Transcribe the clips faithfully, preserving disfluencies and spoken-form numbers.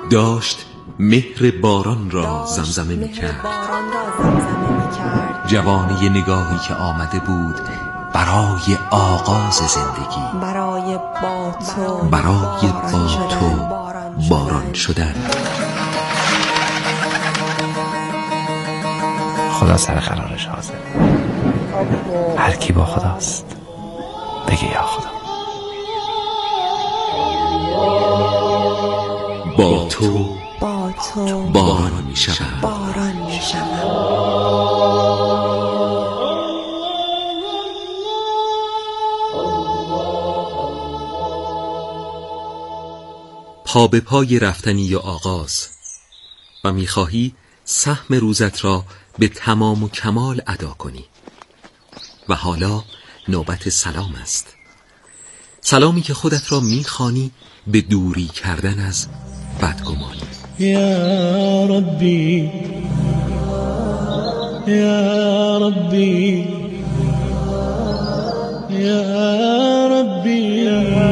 داشت مهر باران را زمزمه می کرد. جوانی نگاهی که آمده بود برای آغاز زندگی، برای با تو برای با تو باران شدن. خدا سر قرارش حاضر. هر کی با خداست بگه یا خدا. با تو با تو باران می شود. باران می شود. پا به پای رفتنی و آغاز و میخواهی سهم روزت را به تمام و کمال ادا کنی. و حالا نوبت سلام است، سلامی که خودت را میخوانی به دوری کردن از بدگمانی. یا ربی یا ربی یا ربی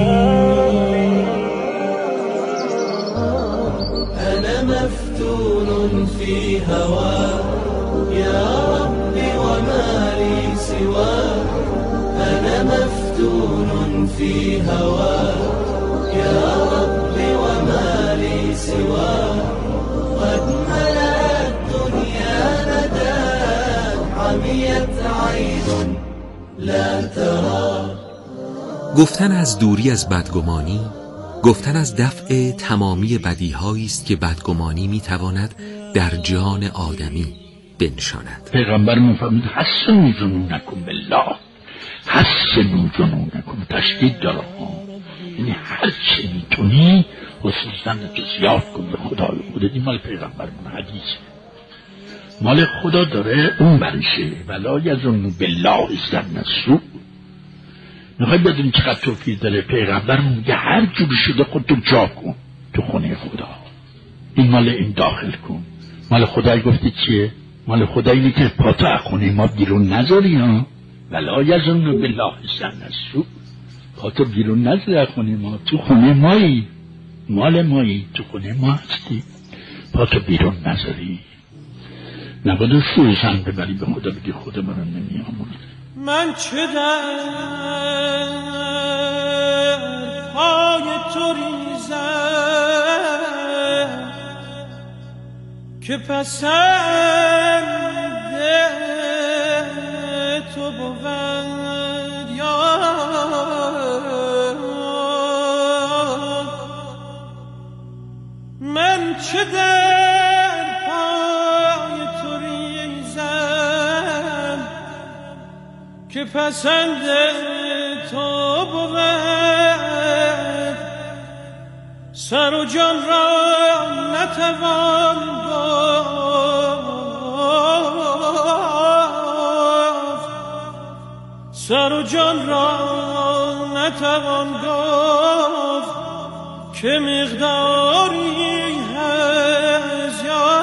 أنا مفتون في هواك يا ربي وما لي سواك. أنا مفتون في هواك يا ربي وما لي سواك. قد ملأت الدنيا نداك عميت عين لا ترى. گفتن از دوری از بدگمانی، گفتن از دفع تمامی بدیهایی است که بدگمانی میتواند در جان آدمی بنشاند. پیغمبر میفرمود حسنوا ظنونکم بالله، حسنوا ظنونکم، تشدید داره ها، یعنی هر چه میتونی حسن ظنتو زیاد کن به خدای خودت. این مال پیغمبر من حدیث، مال خدا داره اون برشه. ولا یظنوا بالله ظن السوء. میخوای بدون چقدر توفیق داره پیغمبر میگه هر جور شده خودتو جا کن تو خونه خدا. این مال این داخل کن. مال خدای گفتی چیه؟ مال خدای اینه که پاتو از خونه ما بیرون نذاری ها. ولا یظنوا بالله ظن السوء. پاتو بیرون نذاری از خونه ما، تو خونه مایی، مال مایی، تو خونه ما هستی، پاتو بیرون نذاری. نباید سوء ظن ببری به خدا بگی خدا منو نمیامونه. من چه در پای تو ریزم که پسند تو بود یا من چه در پای تو ریزم که پسند تو بود. سر و جان را نتوان گفت، سر و جان را نتوان گفت که مقداری هست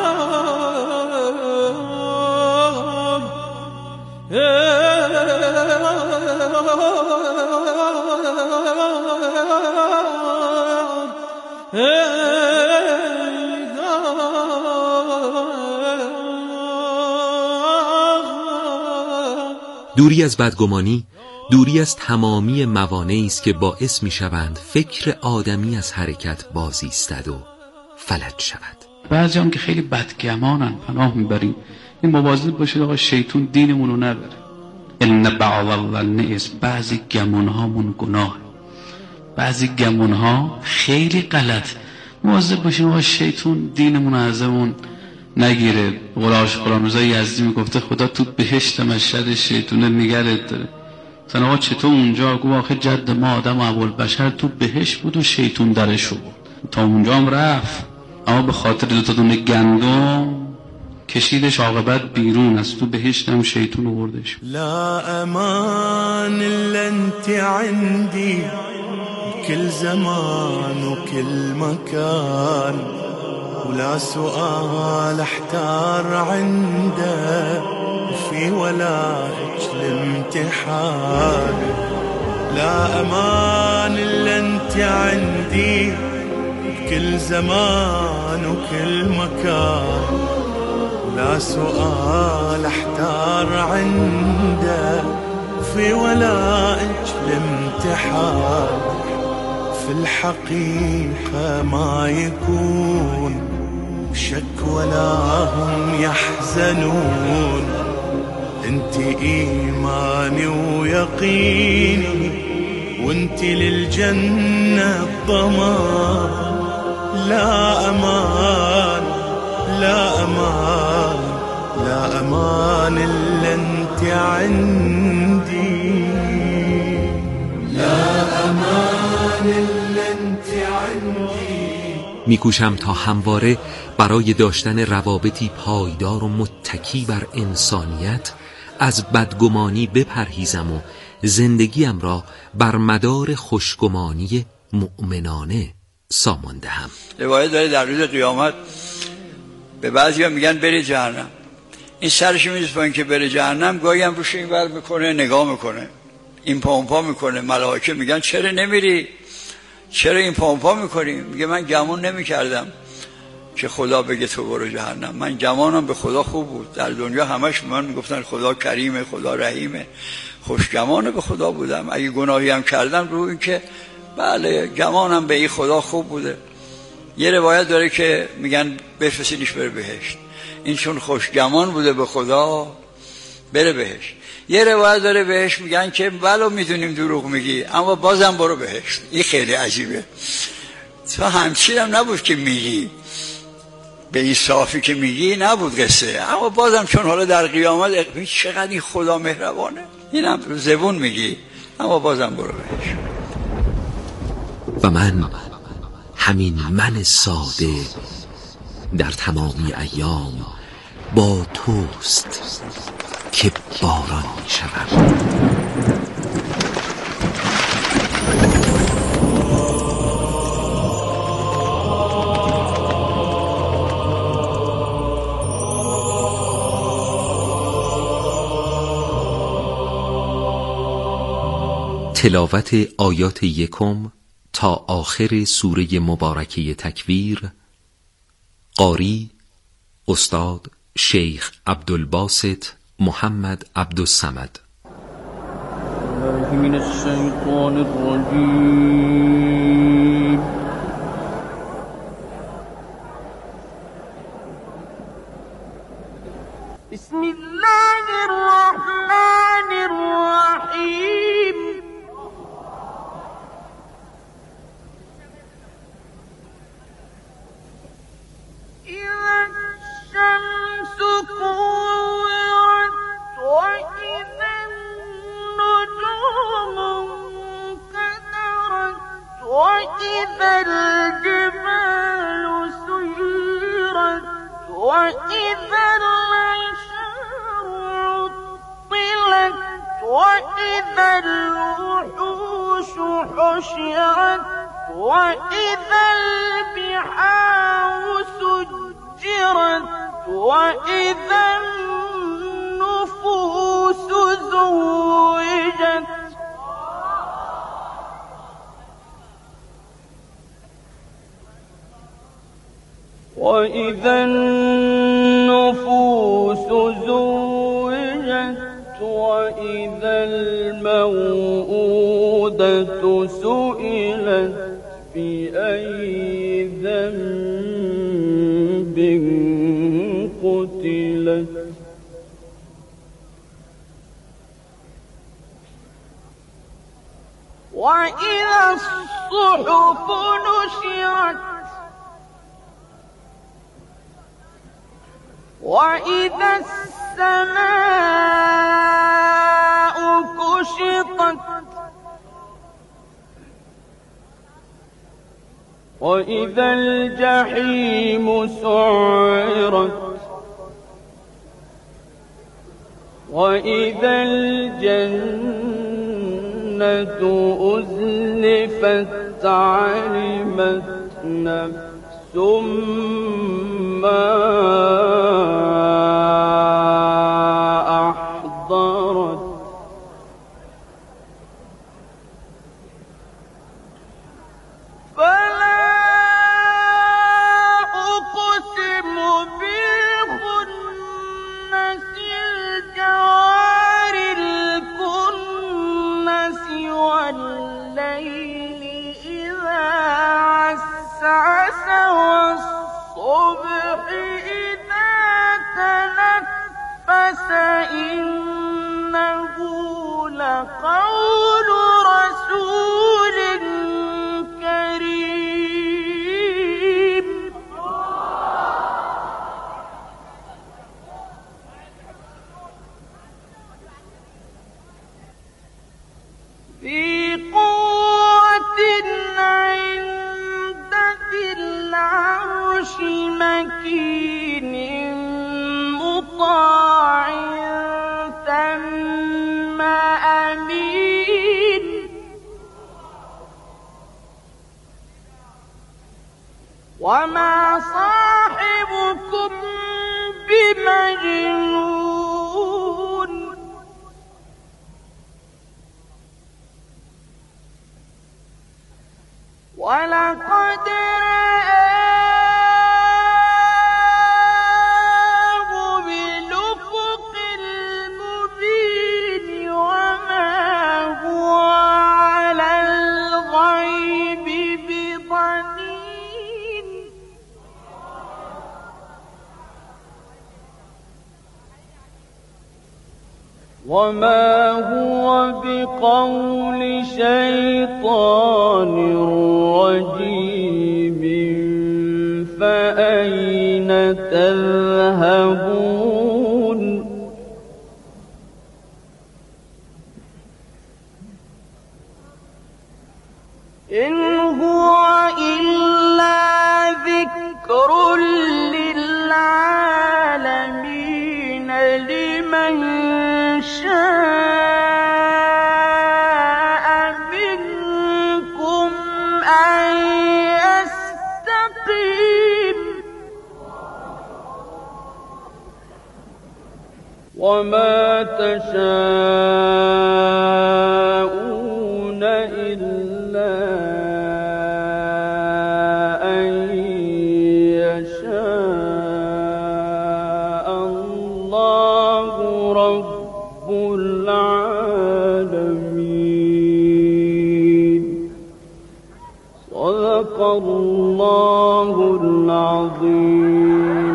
دوری از بدگمانی، دوری از تمامی موانعی است که باعث می شوند فکر آدمی از حرکت باز ایستد و فلج شود. بعضی هم که خیلی بدگمانن پناه میبریم. این مواظب باشید آقا شیطون دینمون رو نبره. ان بعض الظن اثم، بعضی گمان هامون گناه، بعضی گمان ها خیلی غلط. مواظب باشیم آقا شیطون دینمون ازمون نگیره. قراش قرآن روزای یزدی میگفته خدا تو بهشتم از شر شیطونه نگرت داره. مثلا آقا چطور اونجا گفت آخه جد ما آدم و ابوالبشر تو بهشت بود و شیطون درش بود، تا اونجا هم رفت، اما به خاطر دو تا دونه گندم کشیدش عاقبت بیرون از تو بهشت هم شیطون آوردش. لا امان الا انت عندي كل زمان وكل مكان، ولا سؤال احتار عنده وفي ولائك الامتحان. لا امان الا انت عندي كل زمان وكل مكان، لا سؤال احتار عنده في ولائج الامتحان. في الحقيقة ما يكون شك ولا هم يحزنون، انت ايماني ويقيني وانت للجنة الضمان. لا امان لا امان لا امان الا انت عندي، لا امان الا انت عندي. میکوشم تا همواره برای داشتن روابطی پایدار و متکی بر انسانیت از بدگمانی بپرهیزم و زندگیم را بر مدار خوشگمانی مؤمنانه سامان دهم. روایت داره در روز قیامت به بعضی ها میگن بری جهنم، این سرش میز پایین که بره جهنم، گاهی هم روش این ور میکنه نگاه میکنه، این پا اون پا میکنه. ملائکه میگن چرا نمیری، چرا این پا اون پا میکنی؟ میگه من گمان نمیکردم که خدا بگه تو برو جهنم. من گمانم به خدا خوب بود، در دنیا همش به من میگفتن خدا کریمه، خدا رحیمه، خوشگمان به خدا بودم. اگه گناهی هم کردم رو این که بله گمانم به این خدا خوب بوده. یه روایت داره که میگن بفرستینش بره بهشت، این چون خوشگمان بوده به خدا بره بهشت. یه روایت داره بهش میگن که ولو میدونیم دروغ میگی اما بازم برو بهشت. این خیلی عجیبه، تو همچین هم نبود که میگی به این صافی که میگی نبود قصه، اما بازم چون حالا در قیامت چقدر این خدا مهربانه، این هم زبون میگی اما بازم برو بهشت. و من همین من ساده در تمامی ایام با توست که باران می شود. تلاوت آیات یکم تا آخر سوره مبارکه تکویر. قاری استاد شیخ عبدالباسط محمد عبدالصمد. من الشیطان الرجیم. بسم الله الرحمن الرحیم. الشمس كورت وإذا النجوم انكدرت وإذا الجبال سيرت وإذا العشار عطلت وإذا الوحوش حشرت وإذا البحار سجرت وإذا النفوس زوجت وإذا النفوس زوجت وإذا الموءودة سئلت بأي ذنب قتلت وإذا الصحف نشرت وإذا السماء كشطت وإذا الجحيم سعرت وإذا الجنة أزلفت علمت نفس ما أحضرت فلا لقول رسول كريم ذي قوة عند ذي العرش مكين مطاع ثم أمين وما صاحبكم بمجنون ولقد رآه بالأفق المبين وما هو على الغيب بضنين وما هو بقول شيطان رجيم فأين تذهبون إن هو إلا ذكر للعالمين لمن شاء منكم أن يستقيم وما تشاءون إلا أن يشاء الله رب العالمين صدق الله العظيم.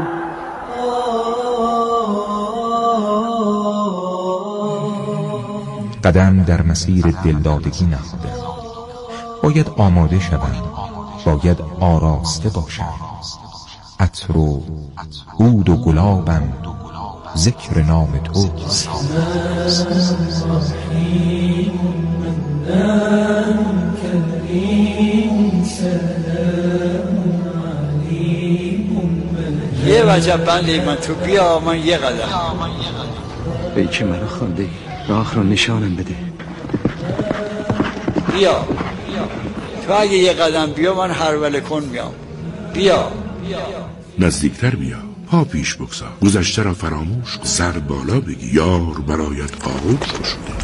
قدم در مسیر دلدادگی نهاده، باید آماده شوند، باید آراسته باشند. عطر و عود و گلابم ذکر نام توست. یه وجب بندی من تو بیا من یه قدم ای که منو خونده راه رو نشانم بده. بیا تو اگه یه قدم بیا من هر وله کن میام. بیا نزدیکتر بیا، پا پیش بگذار، گذشته را فراموش کن، سر بالا بگی یار برایت آغوش شده.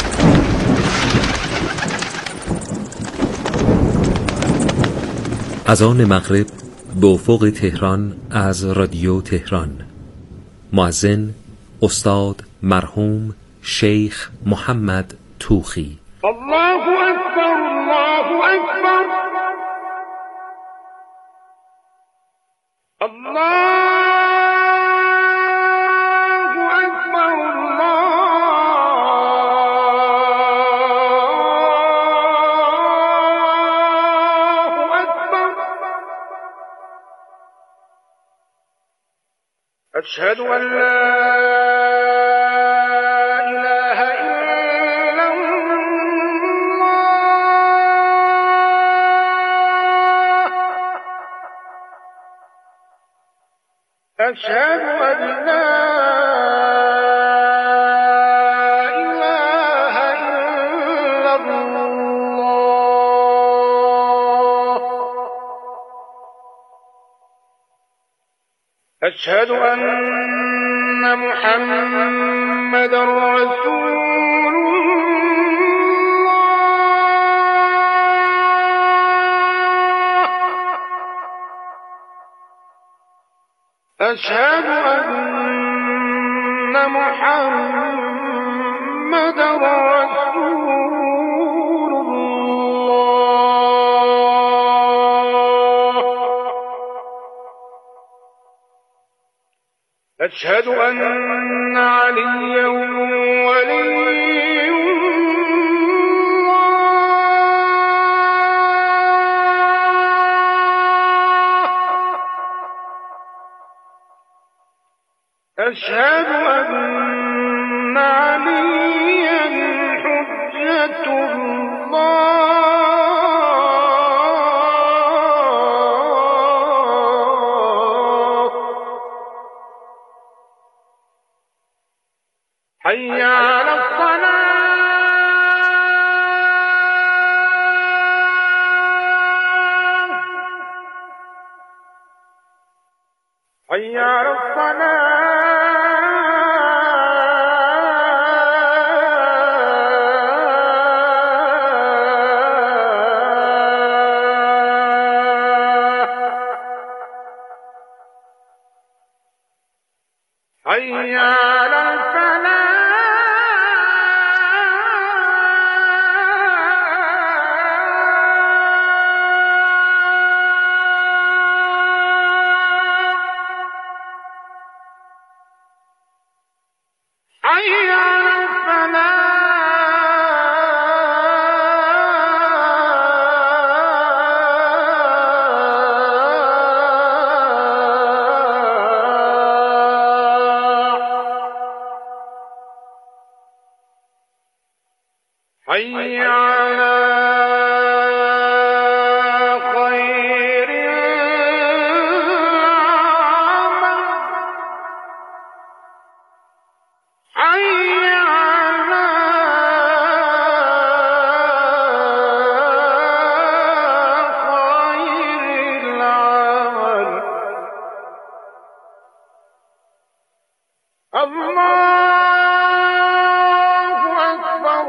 اذان مغرب به افق تهران از رادیو تهران. مؤذن استاد مرحوم شیخ محمد توخی. الله اکبر الله اکبر الله اکبر الله اکبر اشهد ان لا اله الا الله أشهد أن لا إله إلا الله أشهد أن محمد رسول أشهد أن محمد رسول الله أشهد أن عليا ولي حي على الصلاة حي على الصلاة حي على الفلاح حي على الفلاح حي على خير العمل حي على خير العمل الله أكبر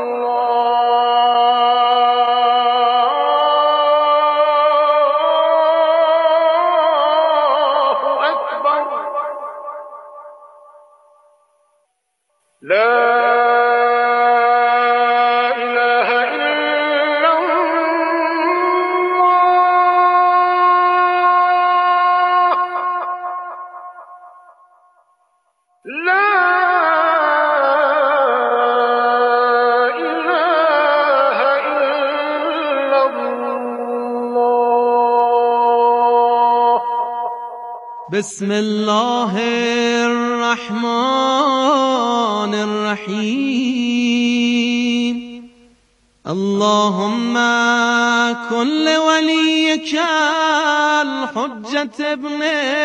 الله أكبر لا إله إلا الله لا إله إلا الله بسم الله الرحمن الرحيم اللهم كن لوليك الحجة ابن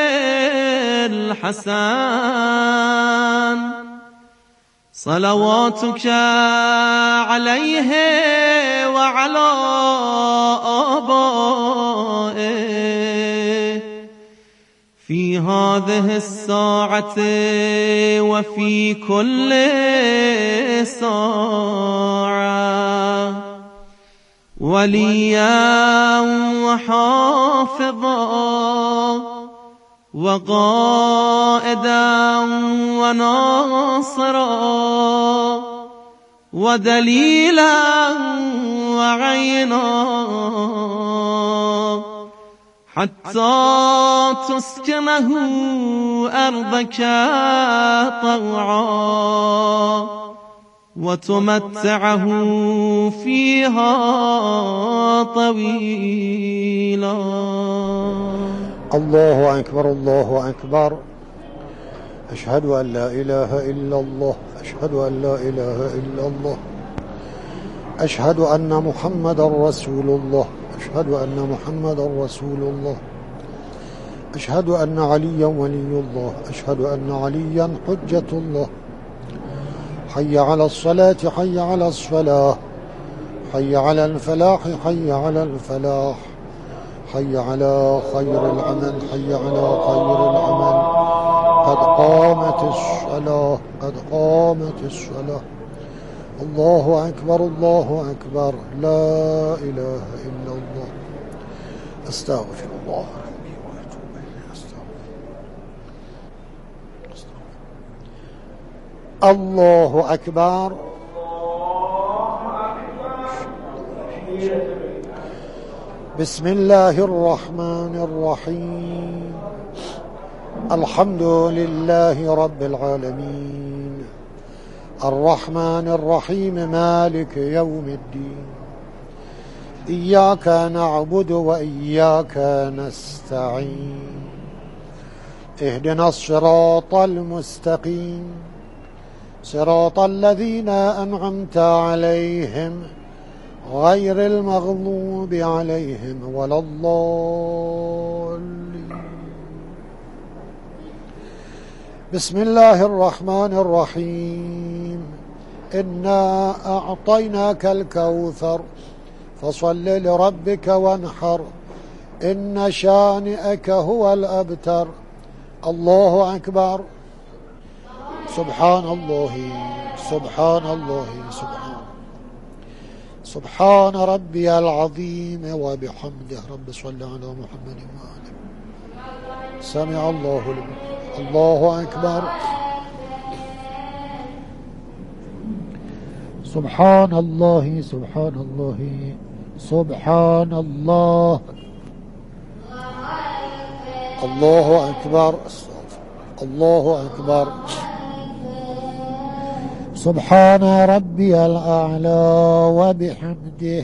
الحسن صلواتك عليه وعلى آبائه في هذه الساعة وفي كل ساعة وليا وحافظا وقائدا وناصرا ودليلا وعينا حتى تسكنه أرضك طوعا وتمتعه فيها طويلا. الله أكبر الله أكبر. أشهد أن لا إله إلا الله، أشهد أن لا إله إلا الله، أشهد أن محمد رسول الله، أشهد أن محمد رسول الله، أشهد أن عليا ولي الله، أشهد أن عليا حجة الله. حي على الصلاة، حي على الصلاة، حي على الفلاح، حي على الفلاح، حي على خير العمل، حي على خير العمل. قد قامت الصلاة، قد قامت الصلاة. الله أكبر الله أكبر. لا إله إلا الله. أستغفر الله ربي وأتوب إليه. أستغفر الله أكبر. بسم الله الرحمن الرحيم. الحمد لله رب العالمين، الرحمن الرحيم، مالك يوم الدين. إياك نعبد وإياك نستعين. اهدنا الصراط المستقيم، صراط الذين أنعمت عليهم غير المغضوب عليهم ولا الضالين. بسم الله الرحمن الرحيم. إنا أعطيناك الكوثر فصل لربك وانحر إن شانئك هو الأبتر. الله أكبر. سبحان الله سبحان الله سبحان سبحان ربي العظيم وبحمده. رب صل على محمد وآله. سمع الله لمن. الله أكبر. سبحان الله سبحان الله سبحان الله. الله أكبر. الله أكبر. سبحان ربي الأعلى وبحمده.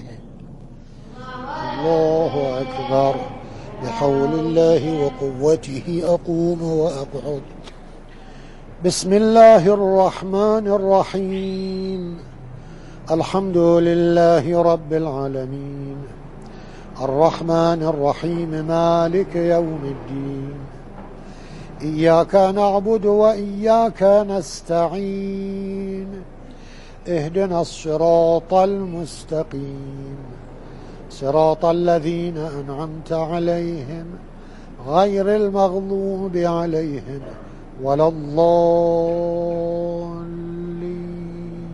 الله أكبر. بحول الله وقوته أقوم وأقعد. بسم الله الرحمن الرحيم. الحمد لله رب العالمين الرحمن الرحيم مالك يوم الدين. إياك نعبد وإياك نستعين. اهدنا الصراط المستقيم صراط الذين أنعمت عليهم غير المغضوب عليهم ولا الضالين.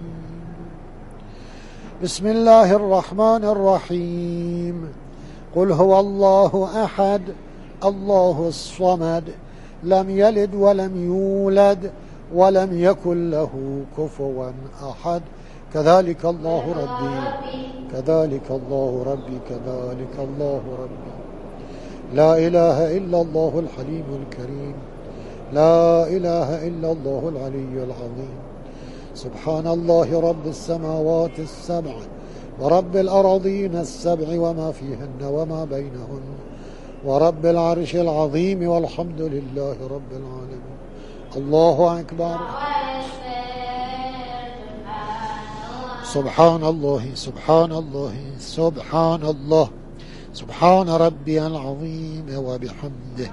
بسم الله الرحمن الرحيم. قل هو الله أحد الله الصمد لم يلد ولم يولد ولم يكن له كفوا أحد. كذلك الله ربي كذلك الله ربي كذلك الله ربي. لا إله إلا الله الحليم الكريم. لا إله إلا الله العلي العظيم. سبحان الله رب السماوات السبع ورب الأراضين السبع وما فيهن وما بينهن ورب العرش العظيم والحمد لله رب العالمين. الله أكبر. سبحان الله سبحان الله سبحان الله سبحان ربي العظيم وبحمده.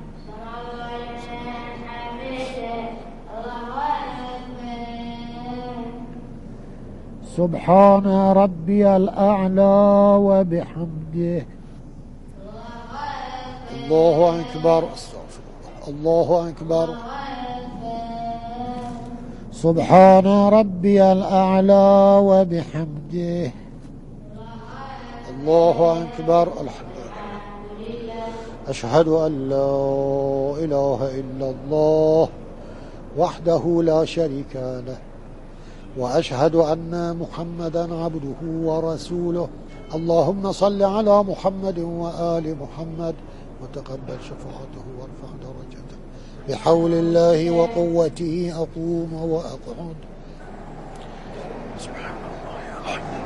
سبحان ربي الأعلى وبحمده. الله أكبر. الله أكبر. سبحان ربي الأعلى وبحمده. الله أكبر. الحمد لله. أشهد أن لا إله إلا الله وحده لا شريك له وأشهد أن محمدا عبده ورسوله. اللهم صل على محمد وآل محمد وتقبل شفاعته وارفع درجته. بحول الله وقوته أقوم وأقعد. سبحان الله الحمد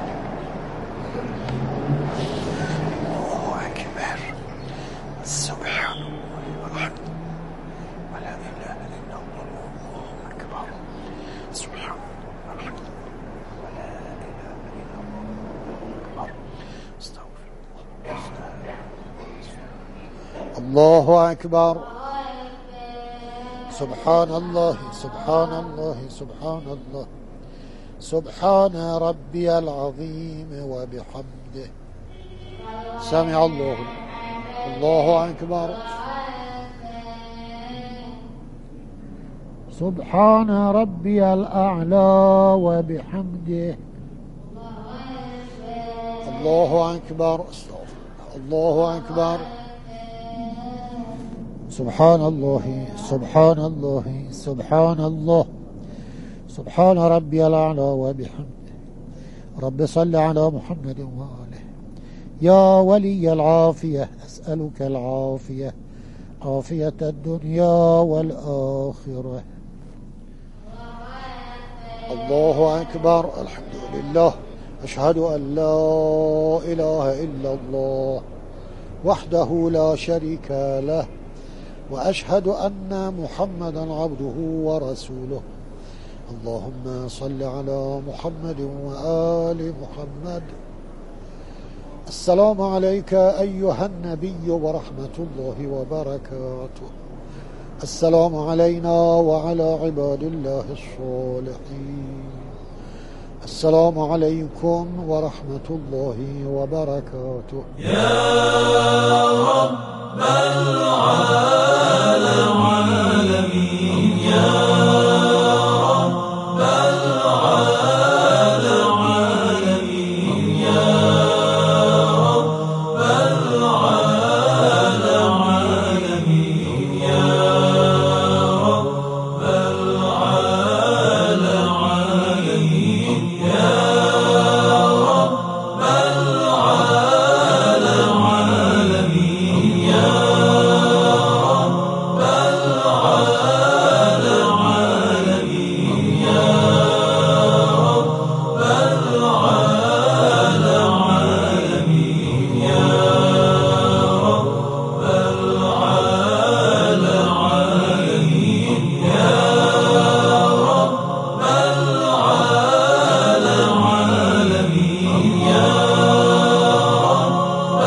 لله. الله أكبر. سبحان الله الحمد ولا إله إلا الله. الله أكبر. سبحان الله الحمد ولا إله إلا الله. أكبر. استغفر الله. الله أكبر. سبحان الله سبحان الله سبحان الله سبحان ربي العظيم وبحمده. سمع الله. الله أكبر. سبحان ربي الأعلى وبحمده. الله أكبر. الله أكبر. سبحان الله سبحان الله سبحان الله سبحان ربي الأعلى وبحمده. رب صل على محمد وآله. يا ولي العافية أسألك العافية عافية الدنيا والآخرة. الله أكبر. الحمد لله. أشهد أن لا إله إلا الله وحده لا شريك له وأشهد أن محمدا عبده ورسوله. اللهم صل على محمد وآل محمد. السلام عليك أيها النبي ورحمة الله وبركاته. السلام علينا وعلى عباد الله الصالحين. السلام عليكم ورحمة الله وبركاته. يا رب العالمين يا رب العالمين يا رب العالمين يا رب العالمين يا رب العالمين يا رب العالمين يا رب العالمين يا رب العالمين يا رب العالمين يا رب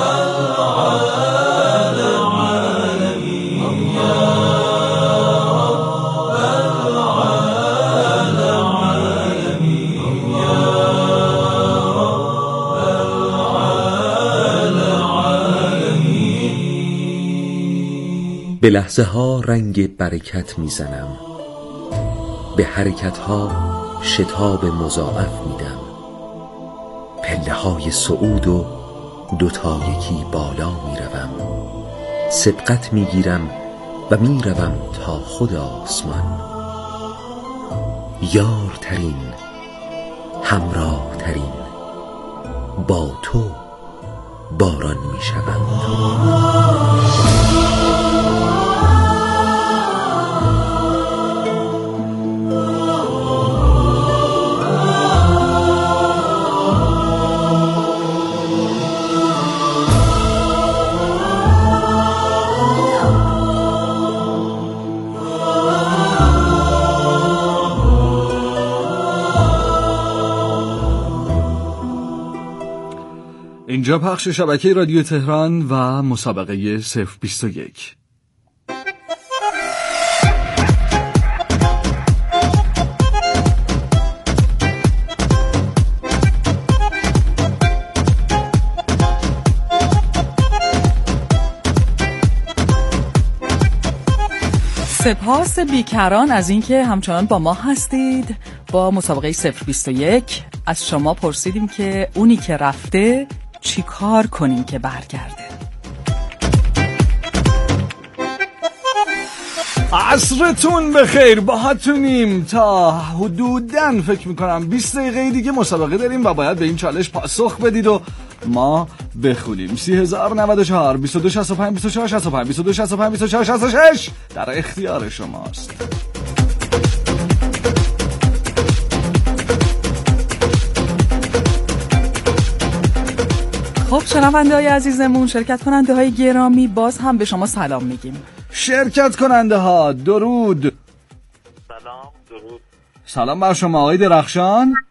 العالمين يا به لحظه ها رنگ برکت میزنم، به حرکت ها شتاب مضاعف میدم، پله های صعود و دوتا یکی بالا میروم، سبقت میگیرم و میروم تا خود آسمان. یار ترین، همراه ترین، با تو باران میشوم. اینجا پخش شبکه رادیو تهران و مسابقه صفر بیست و یک. سپاس بیکران از اینکه همچنان با ما هستید. با مسابقه صفر بیست و یک از شما پرسیدیم که اونی که رفته چی کار کنیم که برگرده. عصرتون بخیر، باهاتونیم تا حدوداً فکر میکنم بیست دقیقه دیگه مسابقه داریم و باید به این چالش پاسخ بدید و ما بخونیم. سی هزار و نود و چهار بیست و دو شصت و پنج بیست و چهار شصت و پنج بیست و دو شصت و پنج بیست و چهار شصت و شش در اختیار شماست. خب شنونده های عزیزمون، شرکت کننده های گرامی، باز هم به شما سلام میگیم. شرکت کننده ها درود. سلام درود. سلام بر شما آقای درخشان.